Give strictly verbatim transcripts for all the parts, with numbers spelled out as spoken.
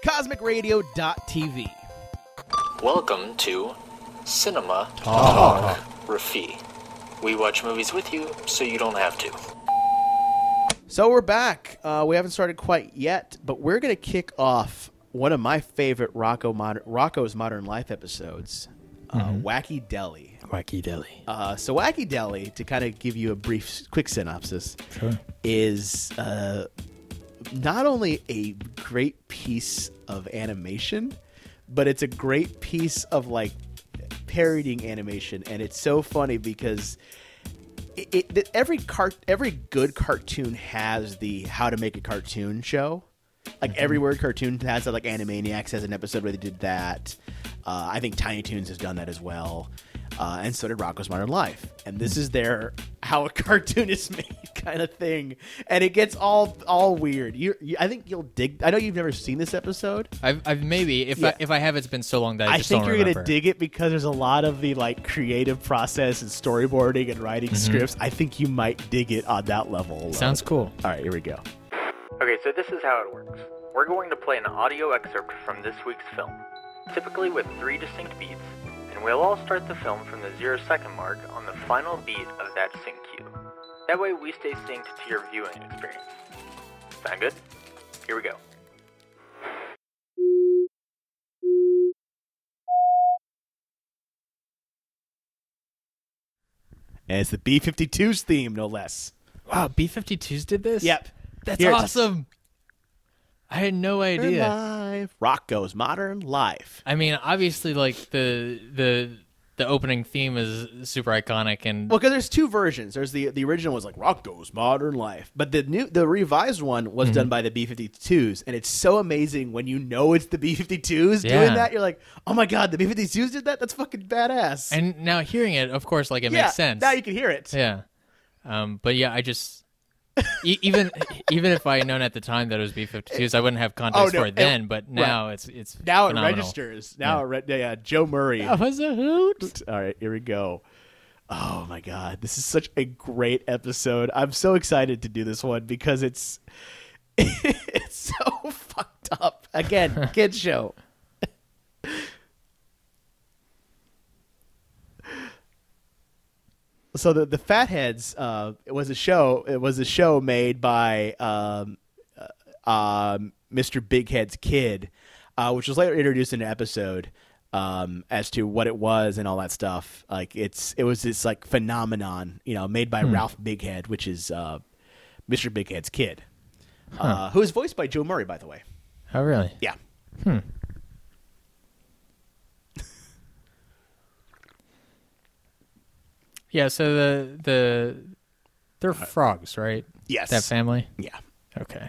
cosmic radio dot t v. Welcome to Cinema Talk. Rafi. We watch movies with you so you don't have to. So we're back. Uh, we haven't started quite yet, but we're going to kick off one of my favorite Rocco Modern, Rocco's Modern Life episodes, uh, mm-hmm. Wacky Deli. Wacky Deli. Uh, so Wacky Deli, to kind of give you a brief, quick synopsis, sure. is uh, not only a great piece of animation, but it's a great piece of like parodying animation, and it's so funny because it, it every cart every good cartoon has the how to make a cartoon show. Like mm-hmm. every word cartoon has that. Like Animaniacs has an episode where they did that. Uh, I think Tiny Toons has done that as well. Uh, and so did Rocco's Modern Life. And this is their how a cartoon is made kind of thing. And it gets all all weird. You, you, I think you'll dig. I know you've never seen this episode. I've, I've maybe if yeah. I, if I have, it's been so long that I, I just think don't you're remember. gonna dig it because there's a lot of the like creative process and storyboarding and writing mm-hmm. scripts. I think you might dig it on that level alone. Sounds cool. All right, here we go. Okay, so this is how it works. We're going to play an audio excerpt from this week's film, typically with three distinct beats. And we'll all start the film from the zero second mark on the final beat of that sync cue. That way we stay synced to your viewing experience. Sound good? Here we go. And it's the B fifty-two's theme, no less. Wow, B fifty-twos did this? Yep. That's Here awesome. I had no idea. Live. Rocco's Modern Life. I mean, obviously, like the the the opening theme is super iconic, and well, because there's two versions. There's the the original was like Rocco's Modern Life, but the new the revised one was mm-hmm. done by the B fifty-twos, and it's so amazing when you know it's the B fifty-twos yeah. doing that. You're like, oh my god, the B fifty-twos did that. That's fucking badass. And now hearing it, of course, like it yeah, makes sense. Now you can hear it. Yeah. Um. But yeah, I just. e- even even if I had known at the time that it was B fifty-twos, I wouldn't have context oh, no, for it then. it, but now right. it's it's now phenomenal. it registers. Now yeah. it re- yeah, Joe Murray. That was a hoot. All right, here we go. Oh my god, this is such a great episode. I'm so excited to do this one because it's it's so fucked up. Again, kids show. So the the Fatheads uh, it was a show. It was a show made by um, uh, um, Mister Bighead's kid, uh, which was later introduced in an episode um, as to what it was and all that stuff. Like it's it was this like phenomenon, you know, made by hmm. Ralph Bighead, which is uh, Mister Bighead's kid, huh. uh, who is voiced by Joe Murray, by the way. Oh, really? Yeah. Hmm. Yeah, so the the they're frogs, right? Yes. That family? Yeah. Okay.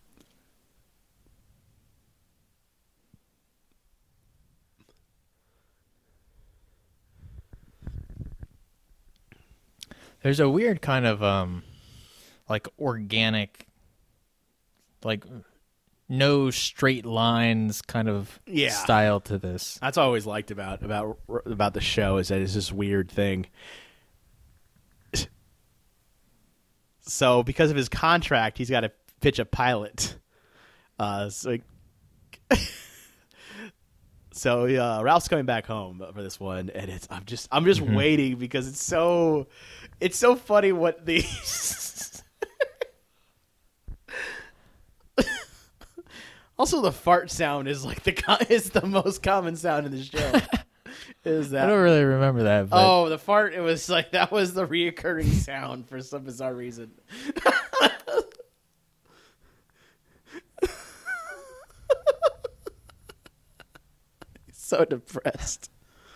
There's a weird kind of um like organic like no straight lines kind of yeah. style to this. That's what I always liked about about about the show is that it's this weird thing. So because of his contract, he's got to pitch a pilot. Uh, so, so uh, Ralph's coming back home for this one, and it's I'm just I'm just mm-hmm. waiting because it's so it's so funny what the also the fart sound is like the is the most common sound in the show. Is that I don't really remember that. But... Oh, the fart! It was like that was the reoccurring sound for some bizarre reason. He's so depressed.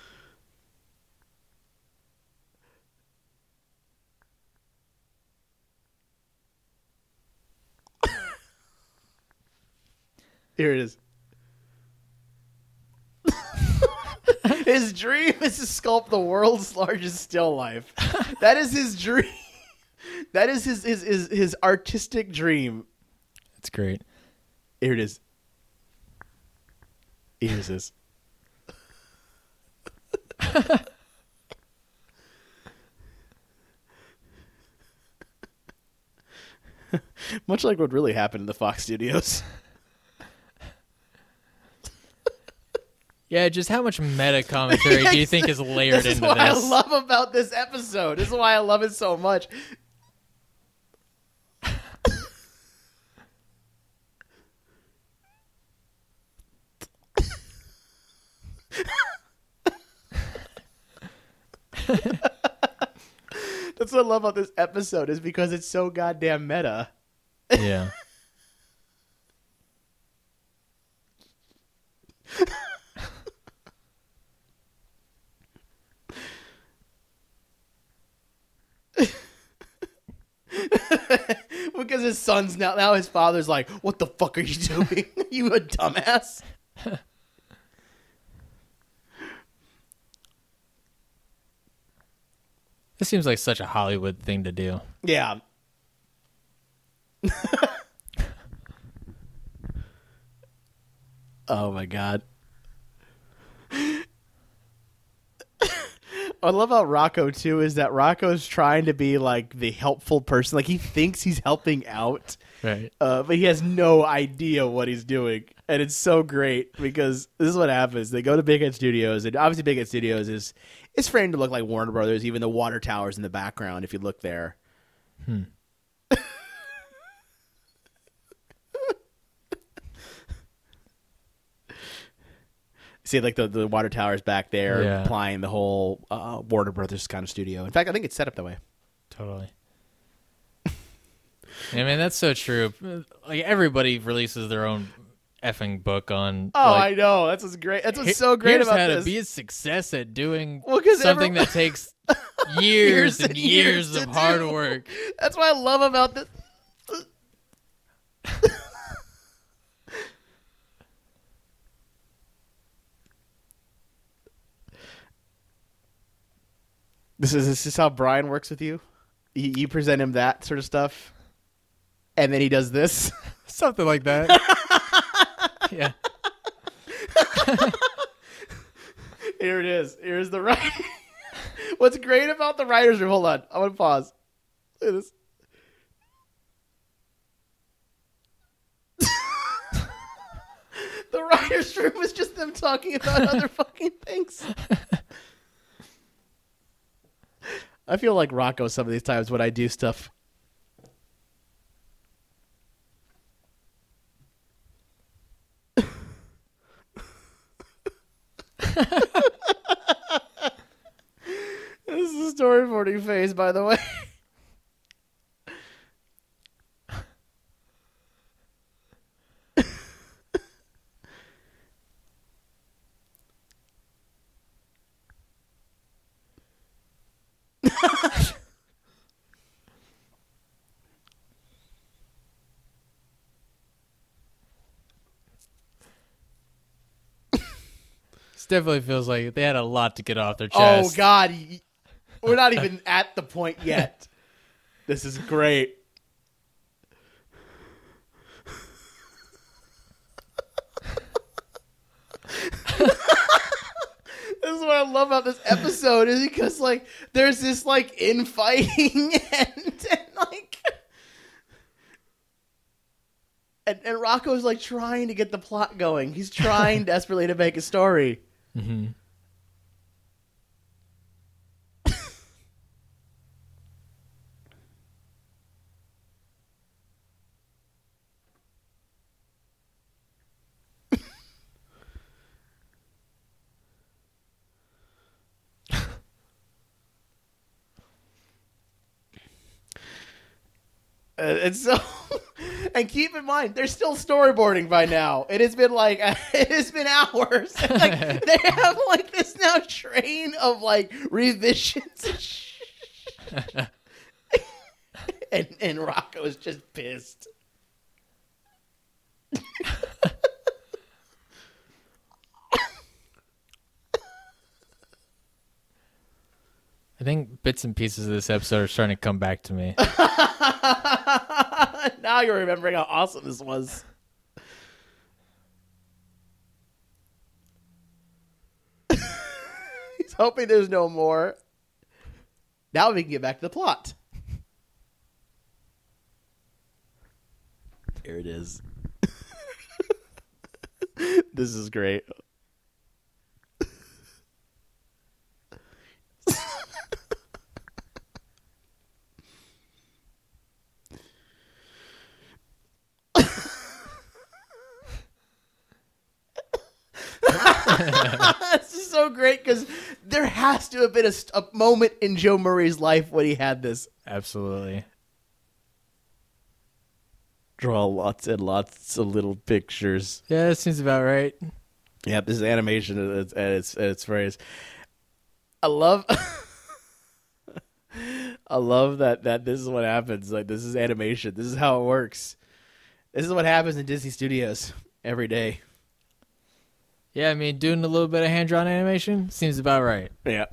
Here it is. His dream is to sculpt the world's largest still life. That is his dream. That is his his his, his artistic dream. That's great. Here it is. Here it is. Much like what really happened in the Fox studios. Yeah, just how much meta commentary do you think is layered this is into what this? I love about this episode. This is why I love it so much. That's what I love about this episode is because it's so goddamn meta. Yeah. Because his son's now now his father's like, what the fuck are you doing? You a dumbass? This seems like such a Hollywood thing to do. Yeah. Oh my god. I love how Rocco too is that Rocco's trying to be like the helpful person. Like he thinks he's helping out, Right. uh, but he has no idea what he's doing. And it's so great because this is what happens. They go to Big Head Studios, and obviously Big Head Studios is is framed to look like Warner Brothers, even the water towers in the background, if you look there. Hmm. See, like the, the water towers back there, Yeah. implying the whole uh, Warner Brothers kind of studio. In fact, I think it's set up that way. Totally. I mean, that's so true. Like, everybody releases their own effing book on. Oh, like, I know. That's what's great. That's what's he- so great here's about how this. to be a success at doing Well, 'cause something every- that takes years, Years and and years, years of to hard do. work. That's what I love about this. This is this is how Brian works with you. You, you present him that sort of stuff, and then he does this. Something like that. Yeah. Here it is. Here's the writing. What's great about the writers room? Hold on, I want to pause. Look at this. The writers room is just them talking about other fucking things. I feel like Rocco some of these times when I do stuff. This is a storyboarding phase, by the way. This definitely feels like they had a lot to get off their Oh, chest. God. We're not even at the point yet. This is great. This is what I love about this episode is because like there's this like infighting and, and like and, and Rocco's like trying to get the plot going. He's trying desperately to make a story. Mm-hmm. Uh, and so, and keep in mind, they're still storyboarding by now. It has been like it has been hours. And, like they have like this now train of like revisions, and, sh- and and Rocco is just pissed. I think bits and pieces of this episode are starting to come back to me. Now you're remembering how awesome this was. He's hoping there's no more. Now we can get back to the plot. Here it is. This is great. This is so great because there has to have been a, st- a moment in Joe Murray's life when he had this. Absolutely. Draw lots and lots of little pictures. Yeah, that seems about right. Yep, this is animation at its at its, at its phrase. I love, I love that that this is what happens. Like this is animation. This is how it works. This is what happens in Disney Studios every day. Yeah, I mean, doing a little bit of hand-drawn animation seems about right. Yeah.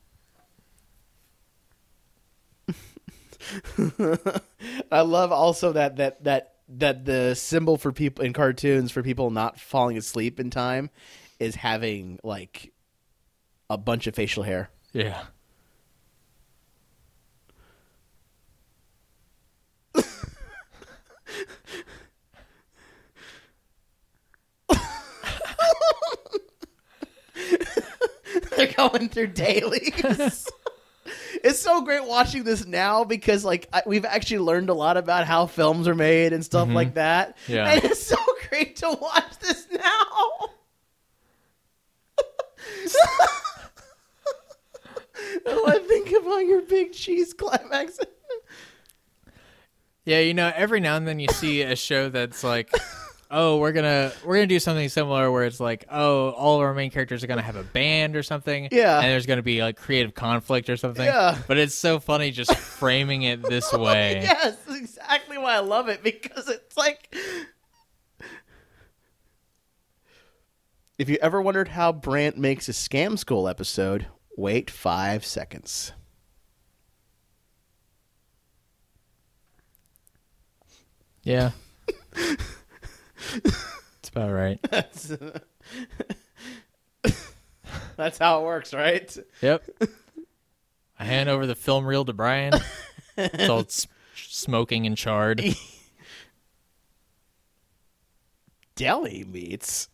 I love also that that that that the symbol for people in cartoons for people not falling asleep in time is having like a bunch of facial hair. Yeah. They're going through dailies. It's so great watching this now because like I, we've actually learned a lot about how films are made and stuff Mm-hmm. like that. Yeah. And it's so great to watch this now. Oh, I think about your big cheese climax. Yeah, you know, every now and then you see a show that's like, oh, we're gonna we're gonna do something similar where it's like, oh, all of our main characters are gonna have a band or something. Yeah. And there's gonna be like creative conflict or something. Yeah. But it's so funny just framing it this way. Yes, that's exactly why I love it because it's like if you ever wondered how Brant makes a Scam School episode, wait five seconds. Yeah. It's about right. That's, that's how it works, right? Yep. I hand over the film reel to Brian. It's all s- smoking and charred. Deli meats.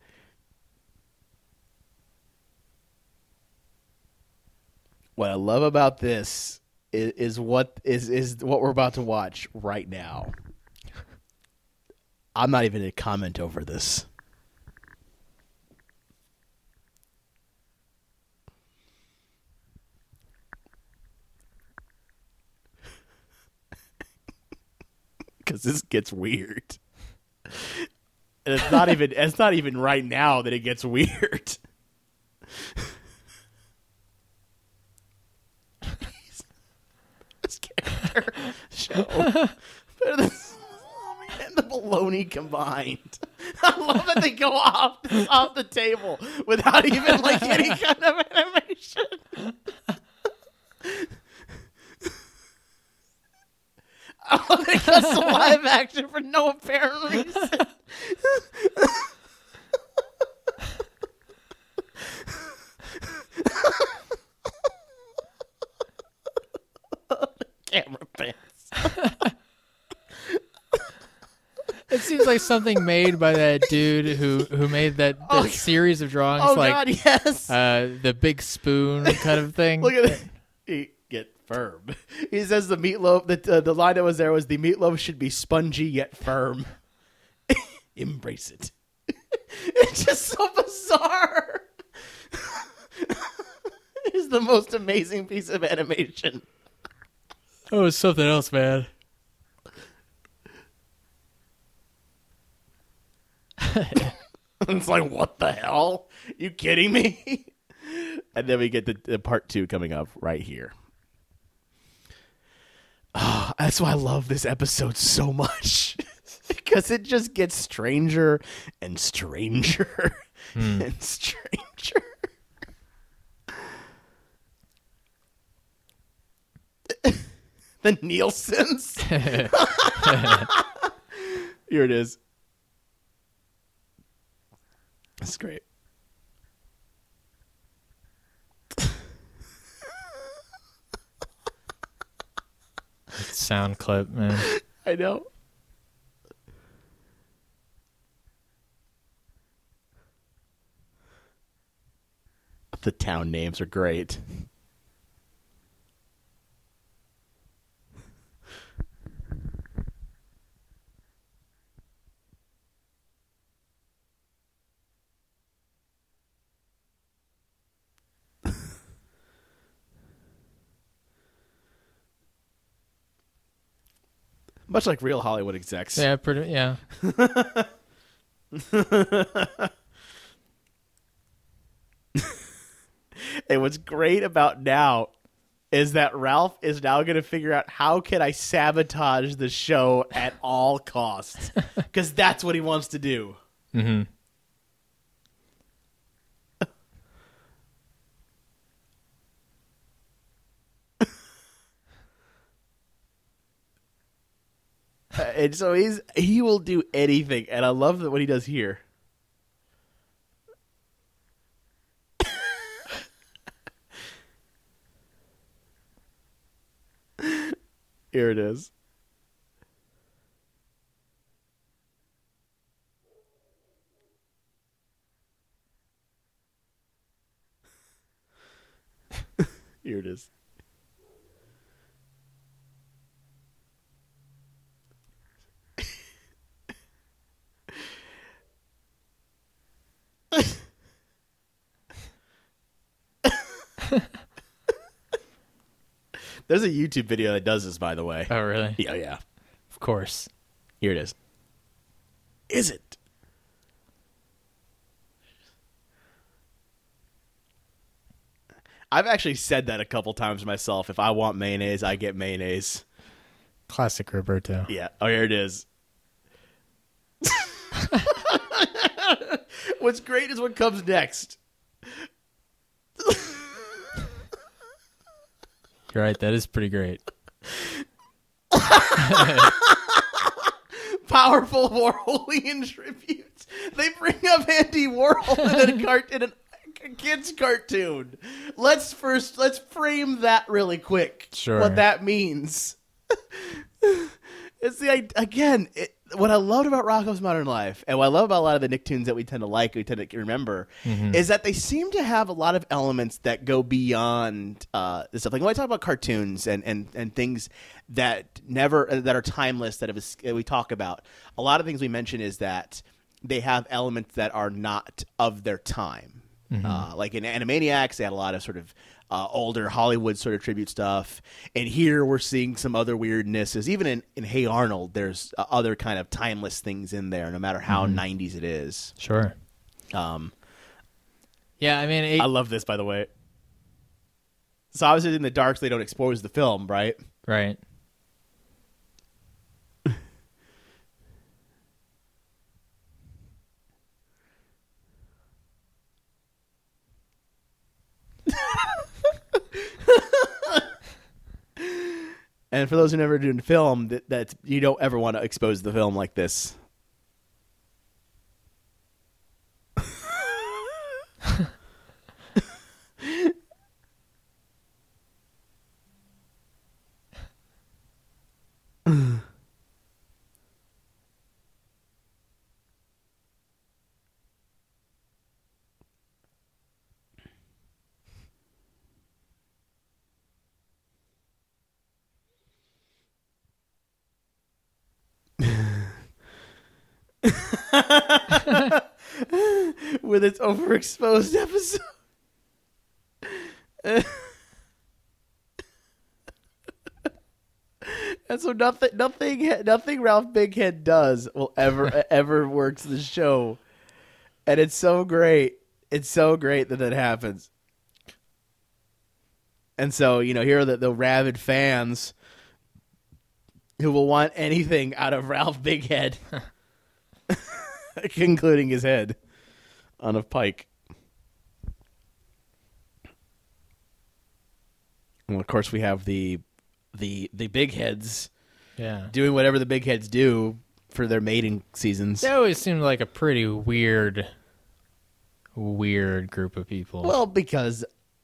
What I love about this is, is what is is what we're about to watch right now. I'm not even going to comment over this. Because this gets weird. And it's not even it's not even right now that it gets weird. This character show better than salami and the bologna combined. I love that they go off off the table without even like any kind of animation. I love that it cuts to live action for no apparent reason. Camera pants. It seems like something made by that dude who, who made that, that Oh, series of drawings, Oh like God, yes. uh, the big spoon kind of thing. Look at that. He get firm. He says the meatloaf. The uh, the line that was there was the meatloaf should be spongy yet firm. Embrace it. It's just so bizarre. It's the most amazing piece of animation. Oh, it's something else, man. It's like, what the hell? You kidding me? And then we get the, the part two coming up right here. Oh, that's why I love this episode so much. Because it just gets stranger and stranger Hmm. and stranger. The Nielsen's. Here it is. That's great. Sound clip, man. I know. The town names are great. Much like real Hollywood execs. Yeah, pretty. Yeah. And what's great about now is that Ralph is now going to figure out how can I sabotage the show at all costs, because that's what he wants to do. Mm-hmm. Uh, and so he's he will do anything, and I love that what he does here. Here it is. Here it is. There's a YouTube video that does this, by the way. Oh, really? Yeah, yeah. Of course. Here it is. Is it? I've actually said that a couple times myself. If I want mayonnaise, I get mayonnaise. Classic Roberto. Yeah. Oh, here it is. What's great is what comes next. You're right. That is pretty great. Powerful Warholian tributes. They bring up Andy Warhol in a, cart- in a kid's cartoon. Let's first let's frame that really quick. Sure. What that means. It's the again. It, what I loved about Rocko's Modern Life, and what I love about a lot of the Nicktoons that we tend to like, we tend to remember, mm-hmm. is that they seem to have a lot of elements that go beyond uh, this stuff. Like when I talk about cartoons and, and, and things that never uh, that are timeless, that, have, that we talk about, a lot of things we mention is that they have elements that are not of their time. Mm-hmm. Uh, like in Animaniacs, they had a lot of sort of uh, older Hollywood sort of tribute stuff. And here we're seeing some other weirdnesses. Even in, in Hey Arnold, there's uh, other kind of timeless things in there, no matter how mm-hmm. nineties it is. Sure. Um, yeah, I mean... It, I love this, by the way. So obviously in the dark, so they don't expose the film, right? Right. And for those who never do film, that that's, you don't ever want to expose the film like this. With its overexposed episode. And so nothing, nothing, nothing Ralph Bighead does will ever, ever works the show, and it's so great. It's so great that that happens. And so you know, here are the, the rabid fans who will want anything out of Ralph Bighead, including his head on a pike. Well, of course, we have the the the big heads, yeah, doing whatever the big heads do for their mating seasons. They always seemed like a pretty weird, weird group of people. Well, because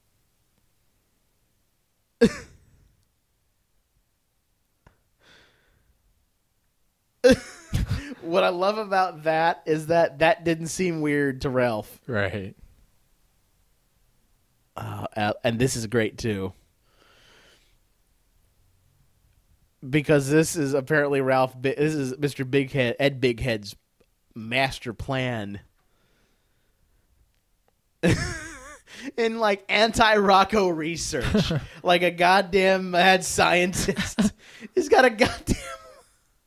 what I love about that is that that didn't seem weird to Ralph. Right. Uh, and this is great, too. Because this is apparently Ralph, this is Mister Bighead, Ed Bighead's master plan. In, like, anti-Rocco research. Like a goddamn mad scientist. He's got a goddamn...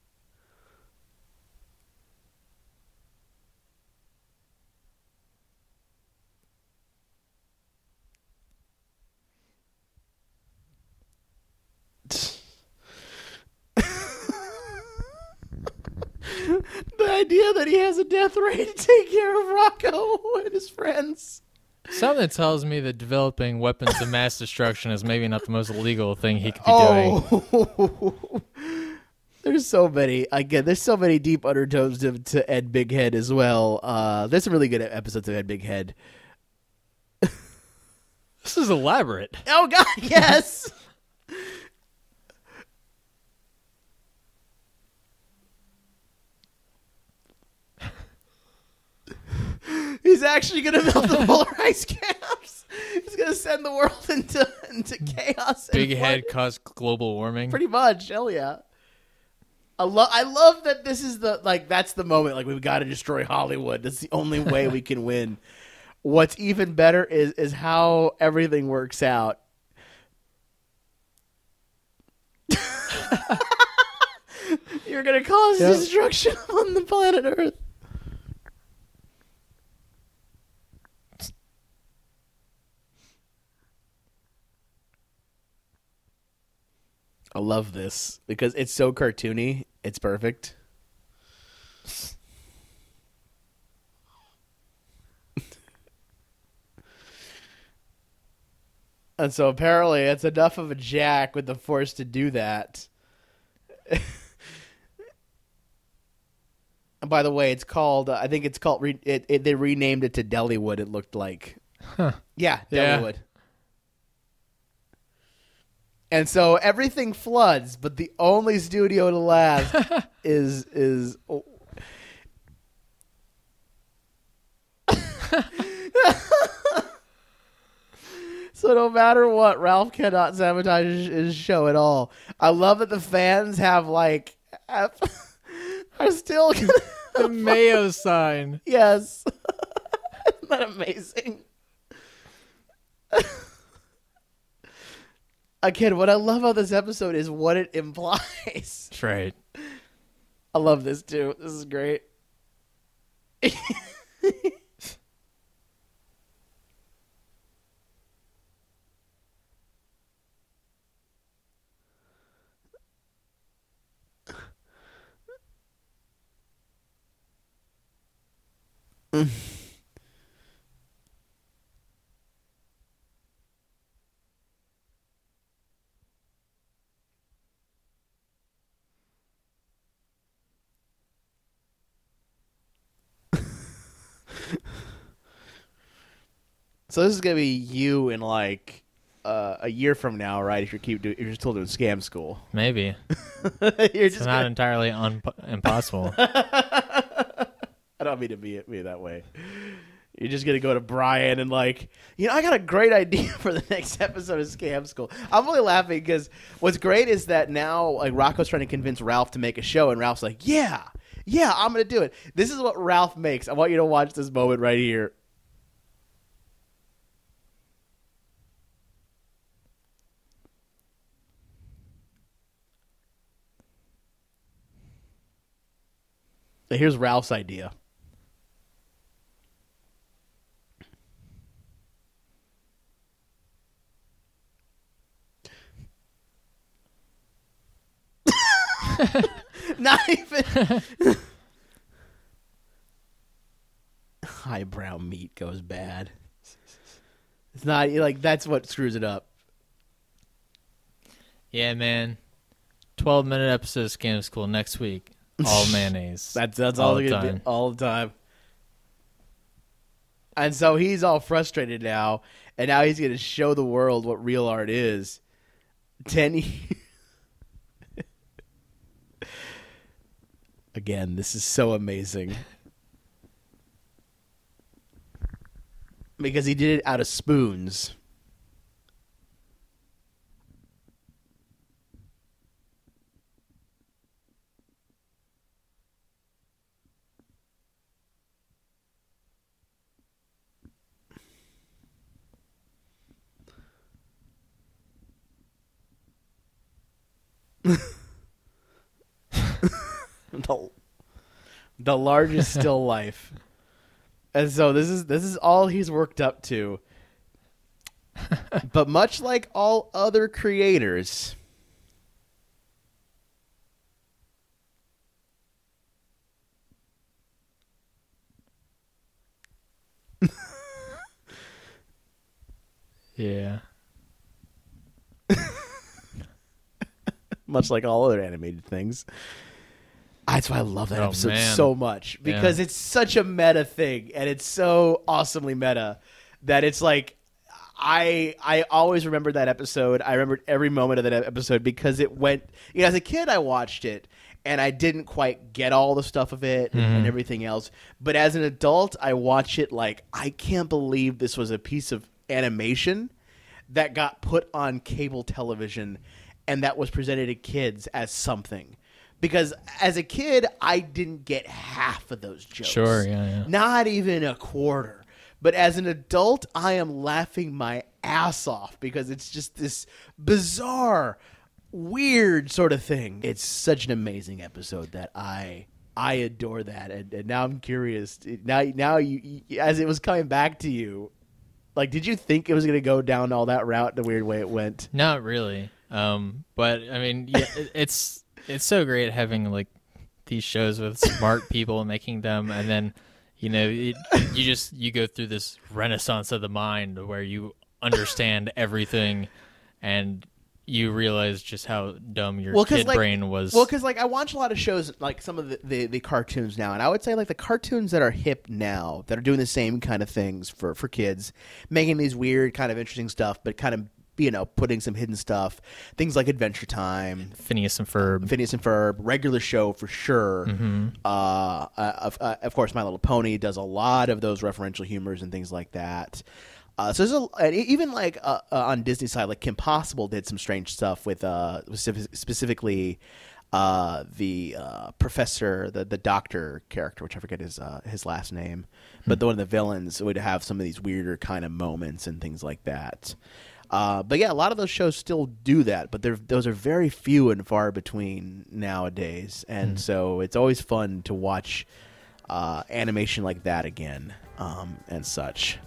The idea that he has a death ray to take care of Rocco and his friends. Something tells me that developing weapons of mass destruction is maybe not the most illegal thing he could be Oh. doing. There's so many. Again, there's so many deep undertones to, to Ed Big Head as well. Uh, there's some really good episodes of Ed Big Head. This is elaborate. Oh, God, yes! He's actually going to melt the polar ice caps. He's going to send the world into, into chaos. Big and Head flood. caused global warming. Pretty much. Hell yeah. I love I love that this is the like that's the moment, like we've got to destroy Hollywood. That's the only way we can win. What's even better is is how everything works out. You're gonna cause Yep. destruction on the planet Earth. I love this because it's so cartoony. It's perfect. And so apparently it's enough of a jack with the force to do that. And by the way, it's called, uh, I think it's called, re- it, it, they renamed it to Dellywood, it looked like. Huh. Yeah, Yeah. Dellywood. And so everything floods, but the only studio to last is is. Oh. So no matter what, Ralph cannot sabotage his, his show at all. I love that the fans have like have, are still The Mayo sign. yes. Isn't that amazing? Again, what I love about this episode is what it implies. That's right. I love this too. This is great. So this is gonna be you in like uh, a year from now, right? If you keep doing, if you're still doing scam school, Maybe. you're It's just not gonna, entirely un- impossible. I don't mean to be be that way. You're just gonna go to Brian and like, you know, I got a great idea for the next episode of Scam School. I'm really laughing because what's great is that now like Rocco's trying to convince Ralph to make a show, and Ralph's like, yeah, yeah, I'm gonna do it. This is what Ralph makes. I want you to watch this moment right here. So here's Ralph's idea. Not even. Highbrow meat goes bad. It's not like that's what screws it up. Yeah, man. twelve minute episode of Scam School next week. All mayonnaise. That's that's all, All they're the gonna time. do all the time. And so he's all frustrated now, and now he's gonna show the world what real art is. Ten. Again, this is so amazing. Because he did it out of spoons. the, the largest still life. And so this is this is all he's worked up to. But much like all other creators, Yeah. Much like all other animated things. That's why I love that Oh, episode man. so much, because Yeah. it's such a meta thing, and it's so awesomely meta that it's like I I always remember that episode. I remembered every moment of that episode because it went. You know, as a kid, I watched it and I didn't quite get all the stuff of it and, and everything else. But as an adult, I watch it like I can't believe this was a piece of animation that got put on cable television and that was presented to kids as something. Because as a kid, I didn't get half of those jokes. Sure, yeah, yeah. Not even a quarter. But as an adult, I am laughing my ass off because it's just this bizarre, weird sort of thing. It's such an amazing episode that I I adore that. And, and now I'm curious. Now, now you, you, as it was coming back to you, like, did you think it was going to go down all that route the weird way it went? Not really. Um, but I mean, yeah, it, it's it's so great having like these shows with smart people and making them, and then you know it, you just you go through this renaissance of the mind where you understand everything, and you realize just how dumb your Well, 'cause, kid like- brain was. Well, because like I watch a lot of shows, like some of the, the, the cartoons now, and I would say like the cartoons that are hip now, that are doing the same kind of things for, for kids, making these weird kind of interesting stuff, but kind of, you know, putting some hidden stuff, things like Adventure Time, Phineas and Ferb. Phineas and Ferb, regular show for sure. Uh, uh, of, uh, of course, My Little Pony does a lot of those referential humors and things like that. Uh, so there's a, and even like uh, uh, on Disney side, like Kim Possible did some strange stuff with uh, specific, specifically uh, the uh, professor, the the doctor character, which I forget his uh, his last name, but the one of the villains would have some of these weirder kind of moments and things like that. Uh, but yeah, a lot of those shows still do that, but they're, those are very few and far between nowadays, and so it's always fun to watch uh, animation like that again um, and such.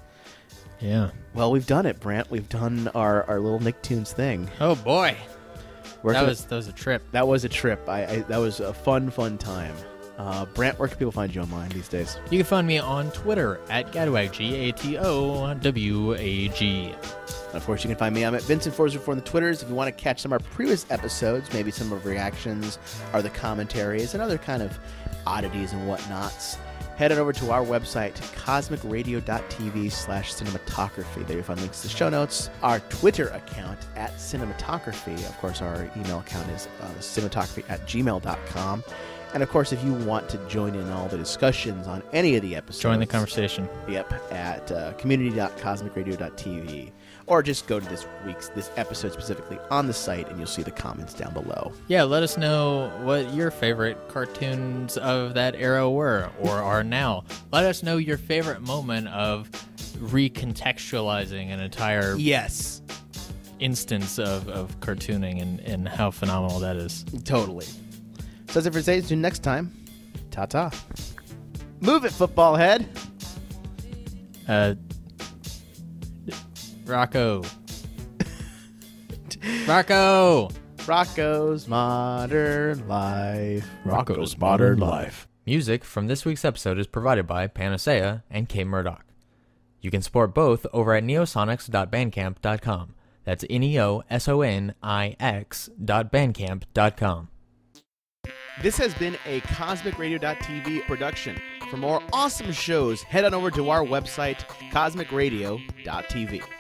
Yeah. Well, we've done it, Brant. We've done our, our little Nicktoons thing. Oh boy, Where that can- was that was a trip. that was a trip. I, I that was a fun, fun time. Uh, Brant, where can people find you online these days? You can find me on Twitter at Gadwag, G A T O W A G. And of course, you can find me. I'm at Vincent four oh four on the Twitters. If you want to catch some of our previous episodes, maybe some of our reactions or the commentaries and other kind of oddities and whatnots, head on over to our website, cosmicradio.tv slash cinematography. There you'll find links to the show notes, our Twitter account at cinematography. Of course, our email account is uh, cinematography at gmail dot com. And of course, if you want to join in all the discussions on any of the episodes, Join the conversation. Yep, at uh, community dot cosmic radio dot t v, or just go to this week's this episode specifically on the site, and you'll see the comments down below. Yeah, let us know what your favorite cartoons of that era were or are now. Let us know your favorite moment of recontextualizing an entire Yes, instance of, of cartooning and, and how phenomenal that is. totally. So that's it for today. Until next time, ta ta. Move it, football head. Uh, Rocco. Rocco! Rocco's Modern Life. Rocco's Modern Life. Music from this week's episode is provided by Panacea and K Murdoch. You can support both over at neosonics dot bandcamp dot com. That's N E O S O N I X dot bandcamp dot com. This has been a cosmic radio dot t v production. For more awesome shows, head on over to our website, cosmic radio dot t v.